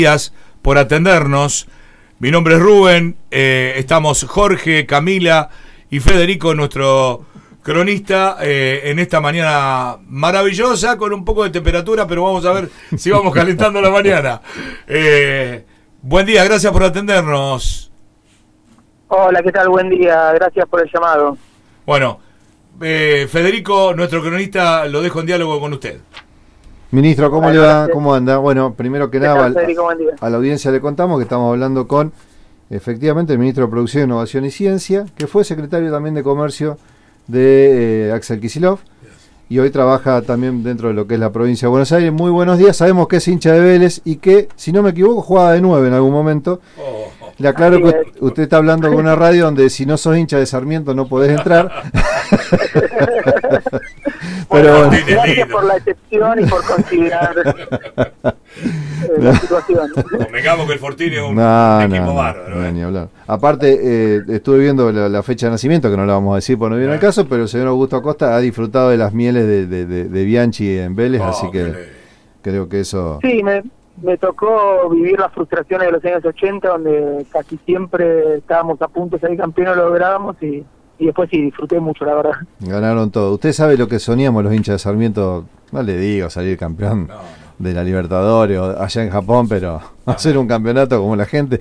Gracias por atendernos. Mi nombre es Rubén, estamos Jorge, Camila y Federico, nuestro cronista, en esta mañana maravillosa, con un poco de temperatura, pero vamos a ver si vamos calentando la mañana. Buen día, gracias por atendernos. Hola, ¿qué tal? Buen día, gracias por el llamado. Bueno, Federico, nuestro cronista, lo dejo en diálogo con usted. Ministro, ¿cómo le va? ¿Cómo anda? Bueno, primero que nada, a la audiencia le contamos que estamos hablando con, efectivamente, el ministro de Producción, Innovación y Ciencia, que fue secretario también de Comercio de Axel Kicillof, y hoy trabaja también dentro de lo que es la provincia de Buenos Aires. Muy buenos días, sabemos que es hincha de Vélez y que, si no me equivoco, jugaba de 9 en algún momento. Le aclaro que usted está hablando con una radio donde si no sos hincha de Sarmiento no podés entrar. Pero bueno, gracias por la excepción y por considerar la situación. Convengamos que el Fortín es un equipo bárbaro. No, ni hablar. Aparte, estuve viendo la fecha de nacimiento, que no la vamos a decir por no viene el caso, pero el señor Augusto Acosta ha disfrutado de las mieles de Bianchi en Vélez, así que creo que eso... Sí, me tocó vivir las frustraciones de los años 80, donde casi siempre estábamos a punto de salir campeones, lo lográbamos y después sí, disfruté mucho, la verdad. Ganaron todo. Usted sabe lo que soñamos los hinchas de Sarmiento, no le digo salir campeón de la Libertadores o allá en Japón, pero hacer un campeonato como la gente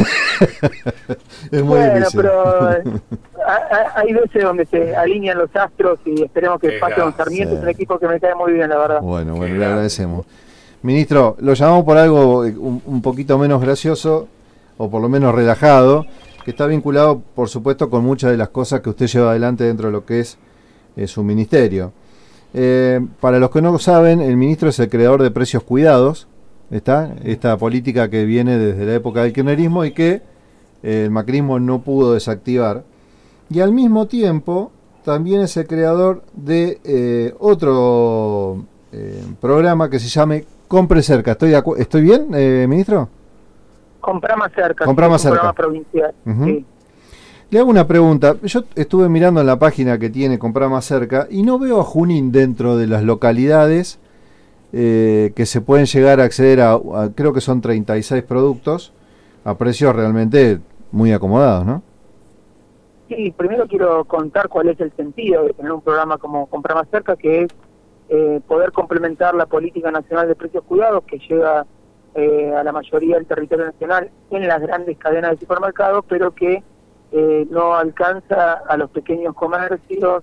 es muy difícil. Pero hay veces donde se alinean los astros y esperemos que pase con Sarmiento. Es un equipo que me cae muy bien, la verdad. Bueno, le agradecemos. Ministro, lo llamamos por algo un poquito menos gracioso, o por lo menos relajado, que está vinculado, por supuesto, con muchas de las cosas que usted lleva adelante dentro de lo que es su ministerio. Para los que no lo saben, el ministro es el creador de Precios Cuidados, esta política que viene desde la época del kirchnerismo y que el macrismo no pudo desactivar. Y al mismo tiempo, también es el creador de otro programa que se llame Compre Cerca. ¿Estoy bien, ministro? Comprar más cerca. Comprar más cerca. Programa provincial. Sí. Le hago una pregunta. Yo estuve mirando en la página que tiene Comprar más cerca y no veo a Junín dentro de las localidades que se pueden llegar a acceder a creo que son 36 productos a precios realmente muy acomodados, ¿no? Sí, primero quiero contar cuál es el sentido de tener un programa como Comprar más cerca, que es poder complementar la política nacional de precios cuidados que llega a la mayoría del territorio nacional en las grandes cadenas de supermercados, pero que no alcanza a los pequeños comercios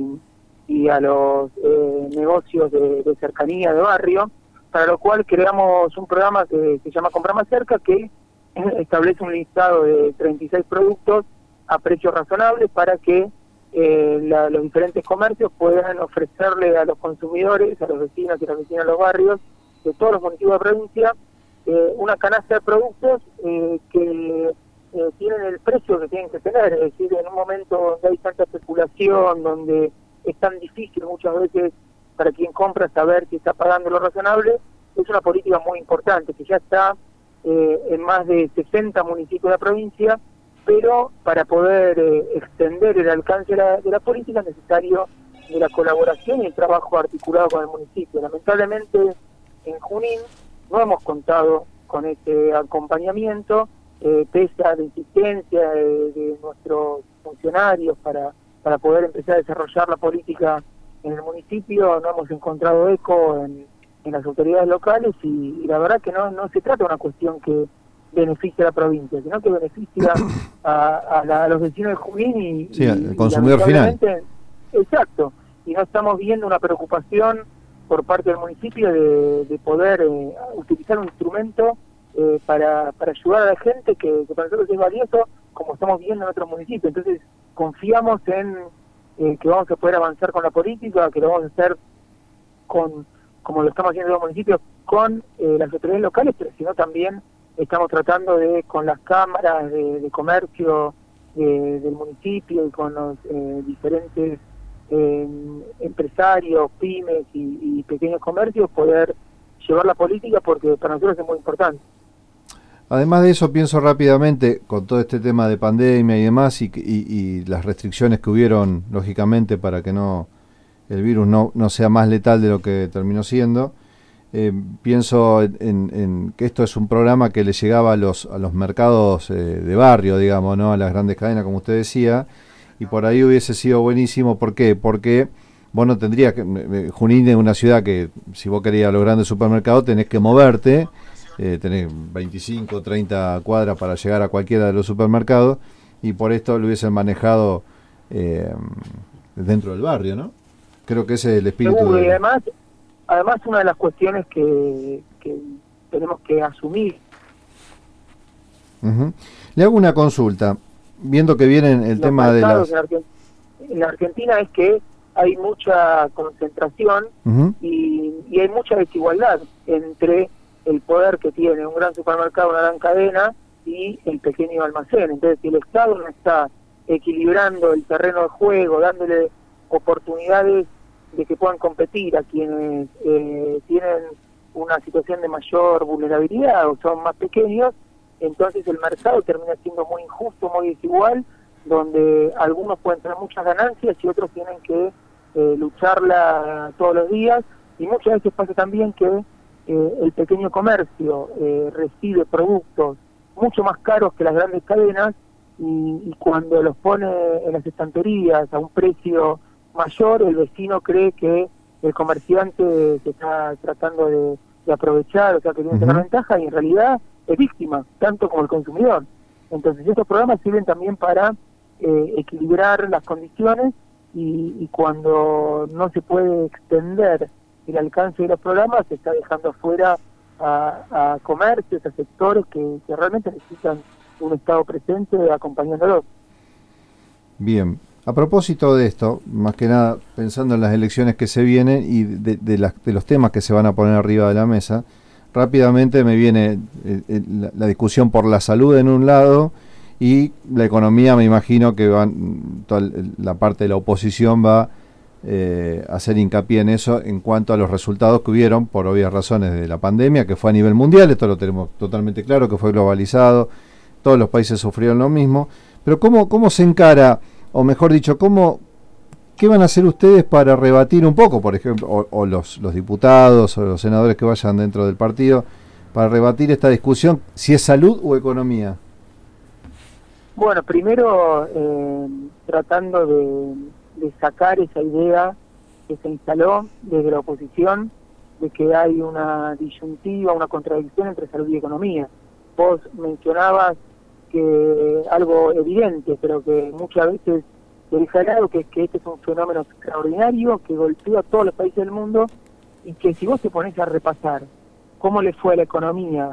y a los negocios de cercanía, de barrio, para lo cual creamos un programa que se llama Comprar más cerca, que establece un listado de 36 productos a precios razonables para que los diferentes comercios puedan ofrecerle a los consumidores, a los vecinos y a las vecinas de los barrios de todos los municipios de la provincia una canasta de productos que tienen el precio que tienen que tener. Es decir, en un momento donde hay tanta especulación, donde es tan difícil muchas veces para quien compra saber si está pagando lo razonable, es una política muy importante que ya está en más de 60 municipios de la provincia, pero para poder extender el alcance de la política es necesario de la colaboración y el trabajo articulado con el municipio. Lamentablemente en Junín no hemos contado con ese acompañamiento, pese a la insistencia de nuestros funcionarios para poder empezar a desarrollar la política en el municipio. No hemos encontrado eco en las autoridades locales y la verdad que no se trata de una cuestión que beneficia a la provincia, sino que beneficia a los vecinos de Junín y al consumidor final. Exacto, y no estamos viendo una preocupación por parte del municipio de poder utilizar un instrumento para ayudar a la gente que para nosotros es valioso, como estamos viendo en otros municipios. Entonces confiamos en que vamos a poder avanzar con la política, que lo vamos a hacer como lo estamos haciendo en los municipios, con las autoridades locales, pero sino también estamos tratando con las cámaras de comercio del municipio y con los diferentes empresarios, pymes y pequeños comercios, poder llevar la política, porque para nosotros es muy importante. Además de eso, pienso rápidamente, con todo este tema de pandemia y demás, y las restricciones que hubieron, lógicamente, para que el virus no sea más letal de lo que terminó siendo, Pienso en que esto es un programa que le llegaba a los mercados de barrio, digamos, ¿no? A las grandes cadenas, como usted decía, y por ahí hubiese sido buenísimo. ¿Por qué? Porque vos no tendrías que... Junín es una ciudad que, si vos querías los grandes supermercados, tenés que moverte, tenés 25, 30 cuadras para llegar a cualquiera de los supermercados, y por esto lo hubiesen manejado dentro del barrio, ¿no? Creo que ese es el espíritu. Y además una de las cuestiones que tenemos que asumir. Uh-huh. Le hago una consulta, viendo que viene el tema de las... En la Argentina es que hay mucha concentración uh-huh. y hay mucha desigualdad entre el poder que tiene un gran supermercado, una gran cadena, y el pequeño almacén. Entonces, si el Estado no está equilibrando el terreno de juego, dándole oportunidades de que puedan competir a quienes tienen una situación de mayor vulnerabilidad o son más pequeños, entonces el mercado termina siendo muy injusto, muy desigual, donde algunos pueden tener muchas ganancias y otros tienen que lucharla todos los días, y muchas veces pasa también que el pequeño comercio recibe productos mucho más caros que las grandes cadenas, y cuando los pone en las estanterías a un precio mayor, el vecino cree que el comerciante se está tratando de aprovechar, o sea, que tiene que tener ventaja, y en realidad es víctima, tanto como el consumidor. Entonces estos programas sirven también para equilibrar las condiciones, y cuando no se puede extender el alcance de los programas, se está dejando afuera a comercios, a sectores que realmente necesitan un Estado presente acompañándolos. Bien. A propósito de esto, más que nada pensando en las elecciones que se vienen y de los temas que se van a poner arriba de la mesa, rápidamente me viene la discusión por la salud en un lado, y la economía. Me imagino que toda la parte de la oposición va a hacer hincapié en eso en cuanto a los resultados que hubieron, por obvias razones, de la pandemia, que fue a nivel mundial. Esto lo tenemos totalmente claro, que fue globalizado, todos los países sufrieron lo mismo, pero ¿cómo se encara? O mejor dicho, ¿qué van a hacer ustedes para rebatir un poco, por ejemplo, o los diputados o los senadores que vayan dentro del partido, para rebatir esta discusión, si es salud o economía? Bueno, primero tratando de sacar esa idea que se instaló desde la oposición, de que hay una disyuntiva, una contradicción entre salud y economía. Vos mencionabas que algo evidente, pero que muchas veces se deja de lado, que es que este es un fenómeno extraordinario que golpea a todos los países del mundo, y que si vos te pones a repasar cómo le fue a la economía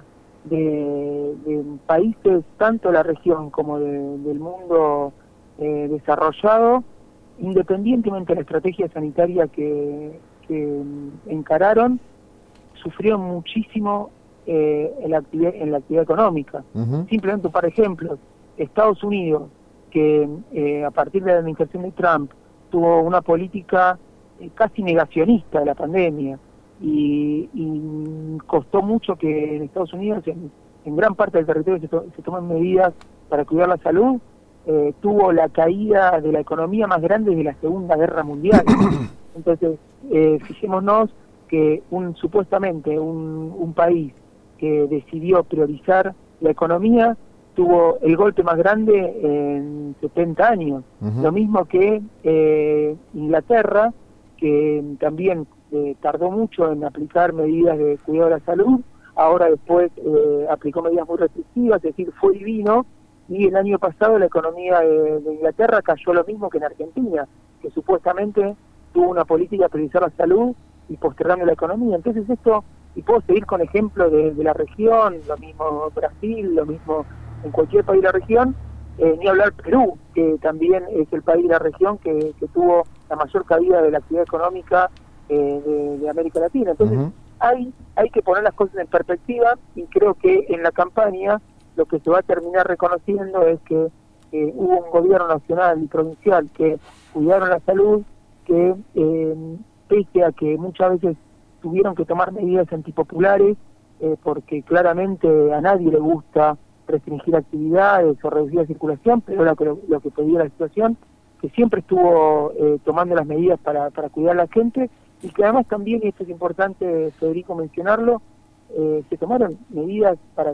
de países, tanto de la región como del mundo desarrollado, independientemente de la estrategia sanitaria que encararon, sufrieron muchísimo en la actividad económica. Uh-huh. Simplemente, por ejemplo, Estados Unidos, que a partir de la administración de Trump tuvo una política casi negacionista de la pandemia, y costó mucho que en Estados Unidos, en gran parte del territorio, se tomen medidas para cuidar la salud. Tuvo la caída de la economía más grande desde la Segunda Guerra Mundial. Entonces, fijémonos que supuestamente un país que decidió priorizar la economía tuvo el golpe más grande en 70 años. Uh-huh. Lo mismo que Inglaterra, que también tardó mucho en aplicar medidas de cuidado de la salud. Ahora después aplicó medidas muy restrictivas, es decir, fue divino, y el año pasado la economía de Inglaterra cayó lo mismo que en Argentina, que supuestamente tuvo una política de priorizar la salud y postergando la economía. Entonces esto, y puedo seguir con ejemplos de la región, lo mismo Brasil, lo mismo en cualquier país de la región, ni hablar Perú, que también es el país de la región que tuvo la mayor caída de la actividad económica de América Latina. Entonces, uh-huh, hay que poner las cosas en perspectiva, y creo que en la campaña lo que se va a terminar reconociendo es que hubo un gobierno nacional y provincial que cuidaron la salud, que pese a que muchas veces tuvieron que tomar medidas antipopulares, porque claramente a nadie le gusta restringir actividades o reducir la circulación, pero lo que pedía la situación, que siempre estuvo tomando las medidas para cuidar a la gente, y que además también, y esto es importante, Federico, mencionarlo, se tomaron medidas para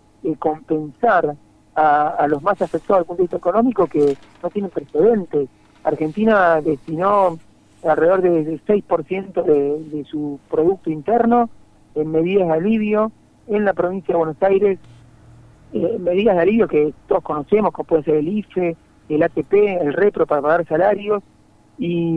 compensar a los más afectados desde el punto de vista económico que no tienen precedentes. Argentina destinó alrededor del 6% de su Producto Interno en medidas de alivio en la provincia de Buenos Aires, medidas de alivio que todos conocemos, como puede ser el IFE, el ATP, el REPRO para pagar salarios, y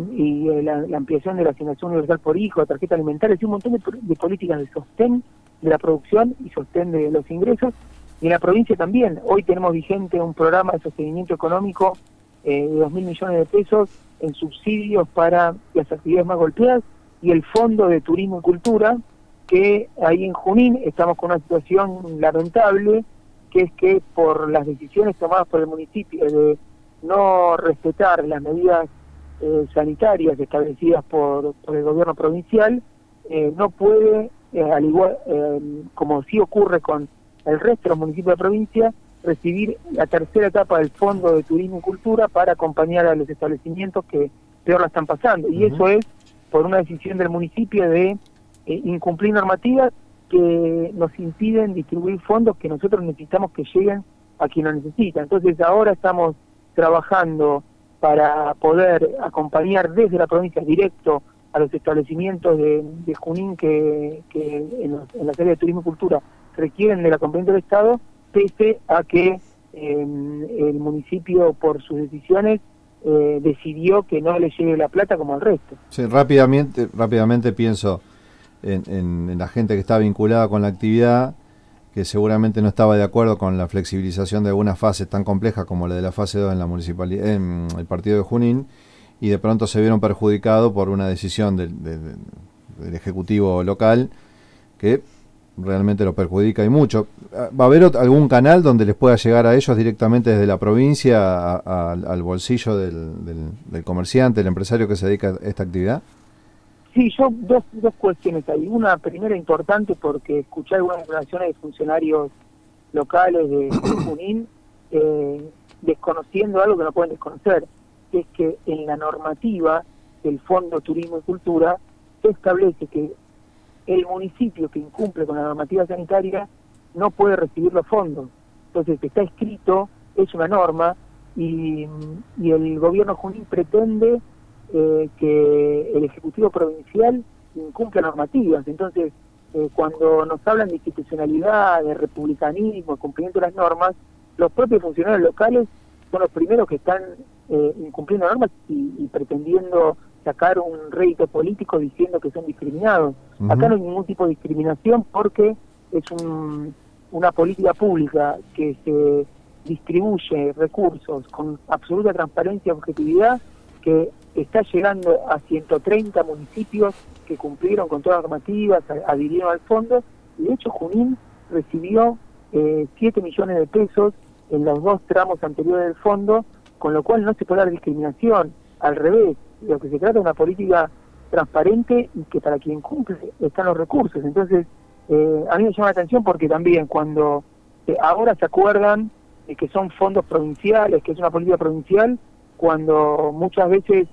la ampliación de la asignación universal por hijo, la tarjeta alimentaria, es un montón de políticas de sostén de la producción y sostén de los ingresos. Y en la provincia también, hoy tenemos vigente un programa de sostenimiento económico de 2.000 millones de pesos en subsidios para las actividades más golpeadas, y el Fondo de Turismo y Cultura, que ahí en Junín estamos con una situación lamentable, que es que por las decisiones tomadas por el municipio de no respetar las medidas sanitarias establecidas por el gobierno provincial, no puede, al igual como sí ocurre con el resto de los municipios de la provincia, recibir la tercera etapa del Fondo de Turismo y Cultura para acompañar a los establecimientos que peor la están pasando. Y eso es por una decisión del municipio de incumplir normativas que nos impiden distribuir fondos que nosotros necesitamos que lleguen a quien lo necesita. Entonces ahora estamos trabajando para poder acompañar desde la provincia directo a los establecimientos de Junín que en las áreas de turismo y cultura requieren del acompañamiento del Estado, pese a que el municipio, por sus decisiones, decidió que no le llegue la plata como al resto. Sí, rápidamente pienso en la gente que está vinculada con la actividad, que seguramente no estaba de acuerdo con la flexibilización de algunas fases tan complejas como la de la fase 2 en la municipalidad, en el partido de Junín, y de pronto se vieron perjudicados por una decisión del Ejecutivo local que realmente lo perjudica y mucho. ¿Va a haber algún canal donde les pueda llegar a ellos directamente desde la provincia al bolsillo del comerciante, del empresario que se dedica a esta actividad? Sí, yo dos cuestiones ahí. Una primera importante, porque escuché algunas declaraciones de funcionarios locales de Junín desconociendo algo que no pueden desconocer, que es que en la normativa del Fondo Turismo y Cultura se establece que el municipio que incumple con la normativa sanitaria no puede recibir los fondos. Entonces está escrito, es una norma, y el gobierno Junín pretende que el Ejecutivo Provincial incumpla normativas. Entonces, cuando nos hablan de institucionalidad, de republicanismo, de cumplimiento de las normas, los propios funcionarios locales son los primeros que están incumpliendo normas y pretendiendo sacar un rédito político diciendo que son discriminados. Acá no hay ningún tipo de discriminación, porque es una política pública que se distribuye recursos con absoluta transparencia y objetividad, que está llegando a 130 municipios que cumplieron con todas las normativas, adhirieron al fondo, y de hecho Junín recibió 7 millones de pesos en los 2 tramos anteriores del fondo, con lo cual no se puede dar discriminación. Al revés, lo que se trata es una política transparente y que para quien cumple están los recursos. Entonces, a mí me llama la atención porque también cuando ahora se acuerdan de que son fondos provinciales, que es una política provincial, cuando muchas veces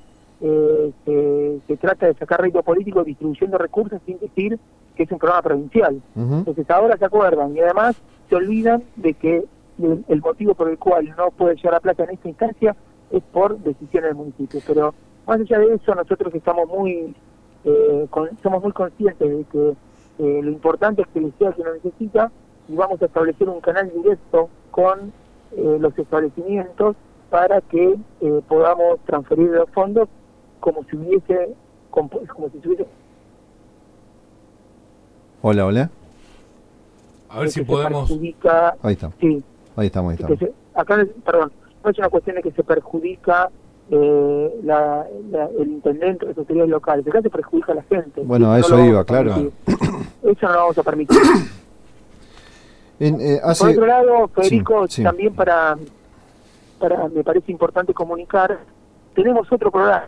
se trata de sacar rédito político distribuyendo recursos sin decir que es un programa provincial. Entonces ahora se acuerdan y además se olvidan de que el motivo por el cual no puede llegar a plata en esta instancia es por decisiones del municipio. Pero más allá de eso, nosotros estamos somos muy conscientes de que lo importante es que el sea quien lo necesita, y vamos a establecer un canal directo con los establecimientos para que podamos transferir los fondos como si se hubiese. Hola. A ver si podemos. Ahí está. Sí. Ahí estamos. Acá, perdón, no es una cuestión de que se perjudica el intendente, las autoridades locales. Acá se perjudica a la gente. Bueno, a eso iba, claro. Eso no lo vamos a permitir. Por otro lado, Federico, sí. también para me parece importante comunicar, tenemos otro programa.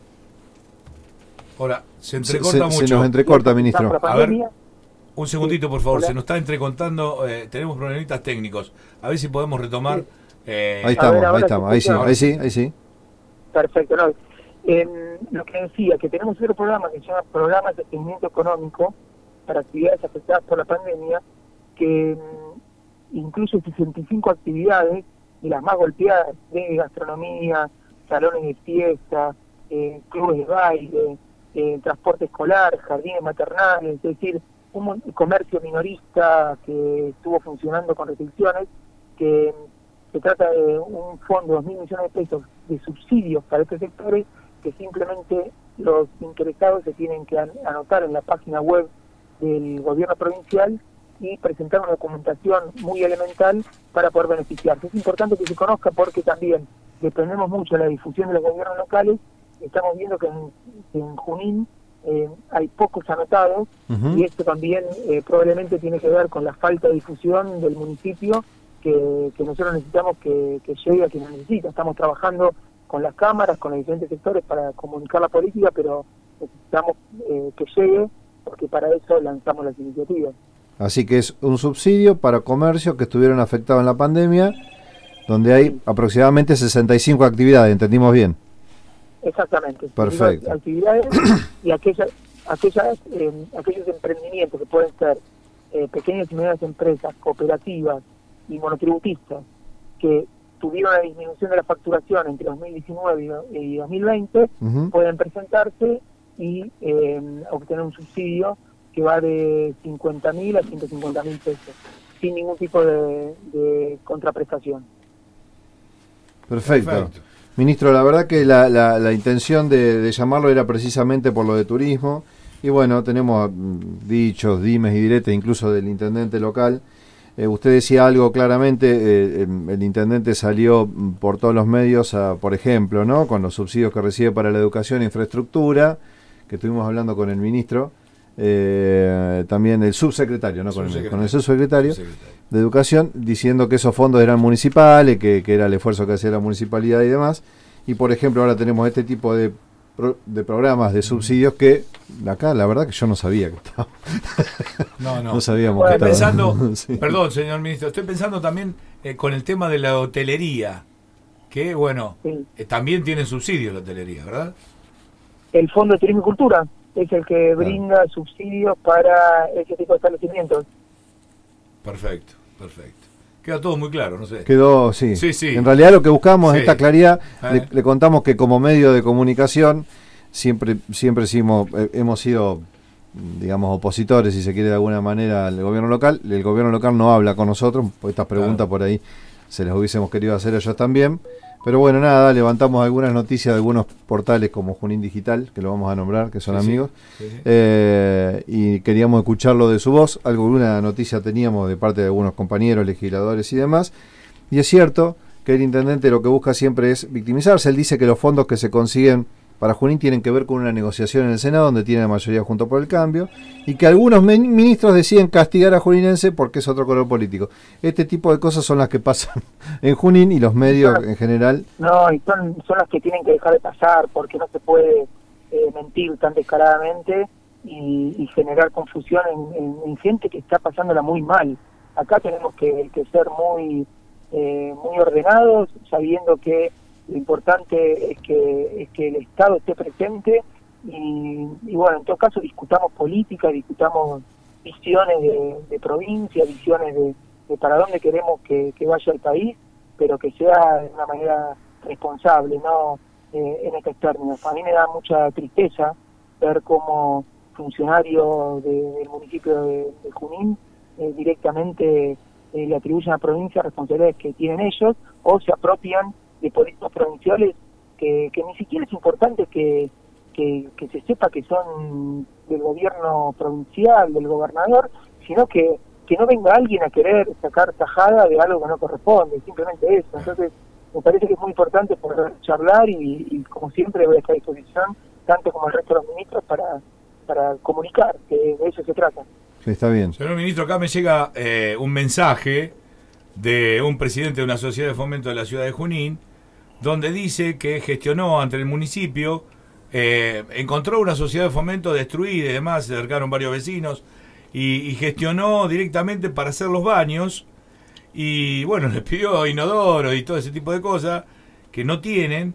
Hola, se entrecorta mucho. Se nos entrecorta, ministro. A ver, un segundito, por favor. Hola. Se nos está entrecortando. Tenemos problemitas técnicos. A ver si podemos retomar. Ahí estamos. Ahí sí. Perfecto. No. lo que decía, que tenemos otro programa que se llama Programas de Seguimiento Económico para actividades afectadas por la pandemia, que incluye 65 actividades, y las más golpeadas, de gastronomía, salones de fiesta, clubes de baile, transporte escolar, jardines maternales, es decir, un comercio minorista que estuvo funcionando con restricciones, que se trata de un fondo de 2.000 millones de pesos de subsidios para estos sectores, que simplemente los interesados se tienen que anotar en la página web del gobierno provincial y presentar una documentación muy elemental para poder beneficiarse. Es importante que se conozca porque también dependemos mucho de la difusión de los gobiernos locales. Estamos viendo que en Junín hay pocos anotados, y esto también probablemente tiene que ver con la falta de difusión del municipio que nosotros necesitamos que llegue a quien lo necesita. Estamos trabajando con las cámaras, con los diferentes sectores para comunicar la política, pero necesitamos que llegue, porque para eso lanzamos las iniciativas. Así que es un subsidio para comercios que estuvieron afectados en la pandemia, donde hay aproximadamente 65 actividades, ¿entendimos bien? Exactamente. Perfecto. Actividades y aquellos emprendimientos que pueden ser pequeñas y medianas empresas, cooperativas y monotributistas que tuvieron una disminución de la facturación entre 2019 y 2020, pueden presentarse y obtener un subsidio que va de 50.000 a 150.000 pesos, sin ningún tipo de contraprestación. Perfecto. Ministro, la verdad que la intención de llamarlo era precisamente por lo de turismo, y bueno, tenemos dichos, dimes y diretes incluso del intendente local. Usted decía algo claramente, el intendente salió por todos los medios, por ejemplo, ¿no?, con los subsidios que recibe para la educación e infraestructura, que estuvimos hablando con el ministro, también el subsecretario, ¿no? Con el subsecretario de Educación, diciendo que esos fondos eran municipales, que era el esfuerzo que hacía la municipalidad y demás. Y por ejemplo ahora tenemos este tipo de programas de subsidios que acá la verdad que yo no sabía que estaba. No sabíamos que estoy estaba. Pensando, sí. Perdón, señor ministro, estoy pensando también con el tema de la hotelería, que bueno, también tiene subsidios la hotelería, ¿verdad? El Fondo de Turismo y Cultura es el que brinda subsidios para ese tipo de establecimientos. Perfecto. Queda todo muy claro, no sé. Quedó, sí. En realidad lo que buscamos es esta claridad. Le contamos que como medio de comunicación siempre hemos sido, digamos, opositores, si se quiere de alguna manera, al gobierno local. El gobierno local no habla con nosotros, estas preguntas por ahí se las hubiésemos querido hacer ellos también. Pero bueno, nada, levantamos algunas noticias de algunos portales como Junín Digital, que lo vamos a nombrar, que son amigos, y queríamos escucharlo de su voz. Alguna noticia teníamos de parte de algunos compañeros, legisladores y demás, y es cierto que el intendente lo que busca siempre es victimizarse. Él dice que los fondos que se consiguen para Junín tienen que ver con una negociación en el Senado, donde tiene la mayoría junto por el cambio, y que algunos ministros deciden castigar a juninense porque es otro color político. Este tipo de cosas son las que pasan en Junín y los medios en general. No, y son las que tienen que dejar de pasar, porque no se puede mentir tan descaradamente y generar confusión en gente que está pasándola muy mal. Acá tenemos que ser muy ordenados, sabiendo que lo importante es que el Estado esté presente y bueno, en todo caso discutamos política, discutamos visiones de provincia, visiones de para dónde queremos que vaya el país, pero que sea de una manera responsable, no en estos términos. A mí me da mucha tristeza ver cómo funcionarios del municipio de Junín directamente le atribuyen a la provincia responsabilidades que tienen ellos, o se apropian de políticas provinciales que ni siquiera es importante que se sepa que son del gobierno provincial, del gobernador, sino que no venga alguien a querer sacar tajada de algo que no corresponde, simplemente eso. Entonces me parece que es muy importante poder charlar y como siempre voy a estar a disposición, tanto como el resto de los ministros, para comunicar, que de eso se trata. Sí, está bien. Señor ministro, acá me llega un mensaje de un presidente de una sociedad de fomento de la ciudad de Junín, donde dice que gestionó ante el municipio, encontró una sociedad de fomento destruida y demás, se acercaron varios vecinos y gestionó directamente para hacer los baños, y bueno, les pidió inodoro y todo ese tipo de cosas que no tienen.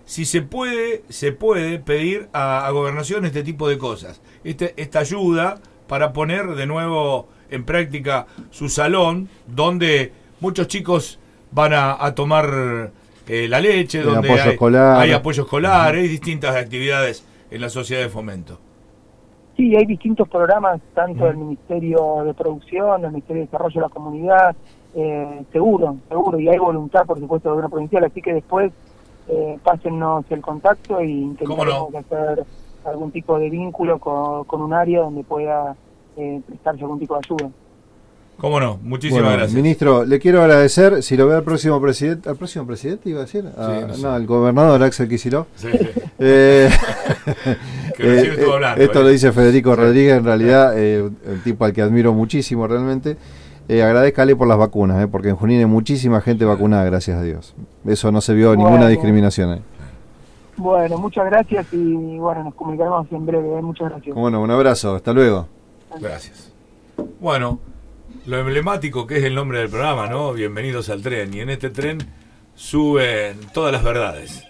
si se puede pedir a Gobernación este tipo de cosas, esta ayuda para poner de nuevo en práctica su salón, donde muchos chicos van a tomar la leche, donde hay apoyo escolar, hay distintas actividades en la sociedad de fomento. Sí, hay distintos programas, tanto del Ministerio de Producción, del Ministerio de Desarrollo de la Comunidad, seguro, y hay voluntad, por supuesto, de gobierno provincial, así que después pásennos el contacto y intentaremos hacer algún tipo de vínculo con un área donde pueda prestarse algún tipo de ayuda. Cómo no, muchísimas gracias. Ministro, le quiero agradecer, si lo ve al próximo presidente iba a decir, al gobernador Axel Kicillof. Sí. Que recién estuvo hablando. Esto lo dice Federico Rodríguez, en realidad, un tipo al que admiro muchísimo realmente. Agradezcale por las vacunas, porque en Junín hay muchísima gente vacunada, gracias a Dios. Eso no se vio ninguna discriminación ahí. Bueno, muchas gracias y bueno, nos comunicaremos en breve. Muchas gracias. Bueno, un abrazo, hasta luego. Gracias. Bueno, lo emblemático que es el nombre del programa, ¿no? Bienvenidos al tren. Y en este tren suben todas las verdades.